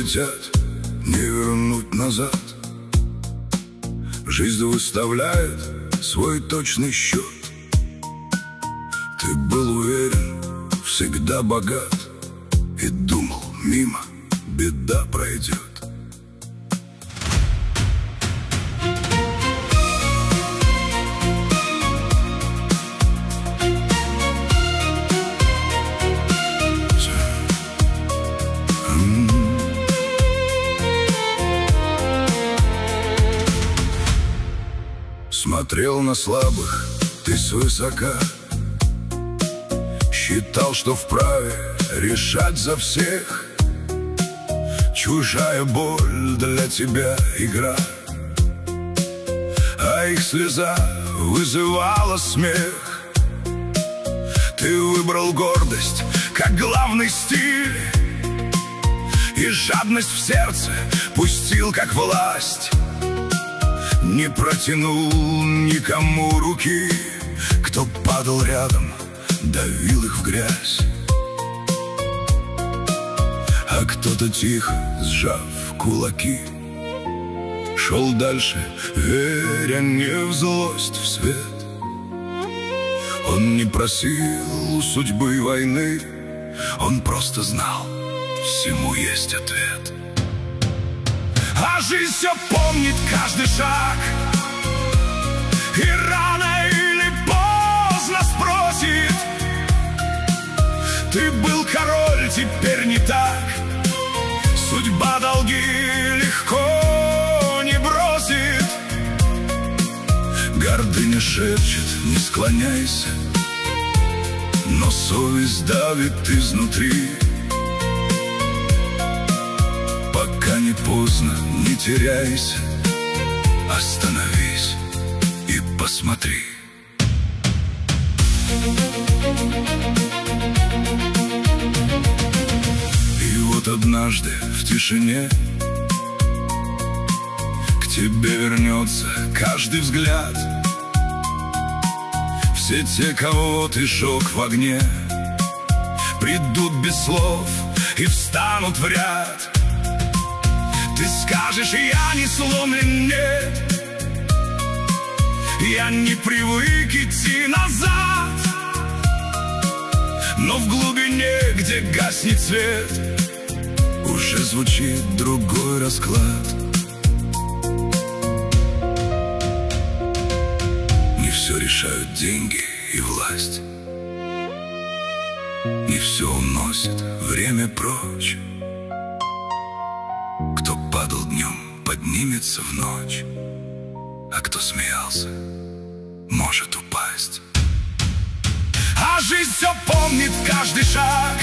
улетят, не вернуть назад. Жизнь выставляет свой точный счет. Ты был уверен, всегда богат, и думал, мимо беда пройдет. Смотрел на слабых ты свысока, считал, что вправе решать за всех. Чужая боль для тебя игра, а их слеза вызывала смех. Ты выбрал гордость как главный стиль, и жадность в сердце пустил как власть. Не протянул никому руки, кто падал рядом, давил их в грязь. А кто-то тихо, сжав кулаки, шел дальше, веря не в злость, в свет. Он не просил у судьбы войны, он просто знал, всему есть ответ. А жизнь все помнит каждый шаг, и рано или поздно спросит: ты был король, теперь не так. Судьба долги легко не бросит. Гордыня шепчет: не склоняйся, но совесть давит изнутри. Пока не поздно, не теряйся, остановись и посмотри. И вот однажды в тишине к тебе вернется каждый взгляд. Все те, кого ты жег в огне, придут без слов и встанут в ряд. Ты скажешь: я не сломлен, нет, я не привык идти назад. Но в глубине, где гаснет свет, уже звучит другой расклад. Не все решают деньги и власть, не все уносит время прочь. Кто падал днем, поднимется в ночь, а кто смеялся, может упасть. А жизнь все помнит каждый шаг,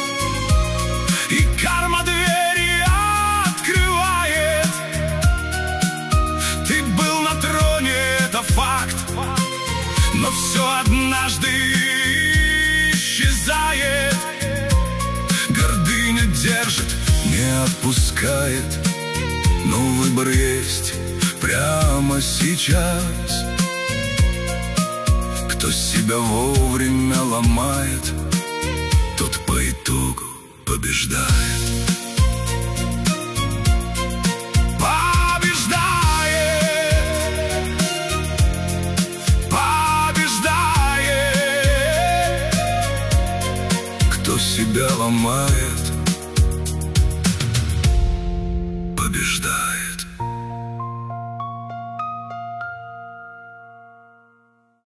и карма двери открывает. Ты был на троне, это факт, но все однажды исчезает. Гордыня держит, не отпускает, но выбор есть прямо сейчас. Кто себя вовремя ломает, тот по итогу побеждает. Побеждает, побеждает. Кто себя ломает, побеждает.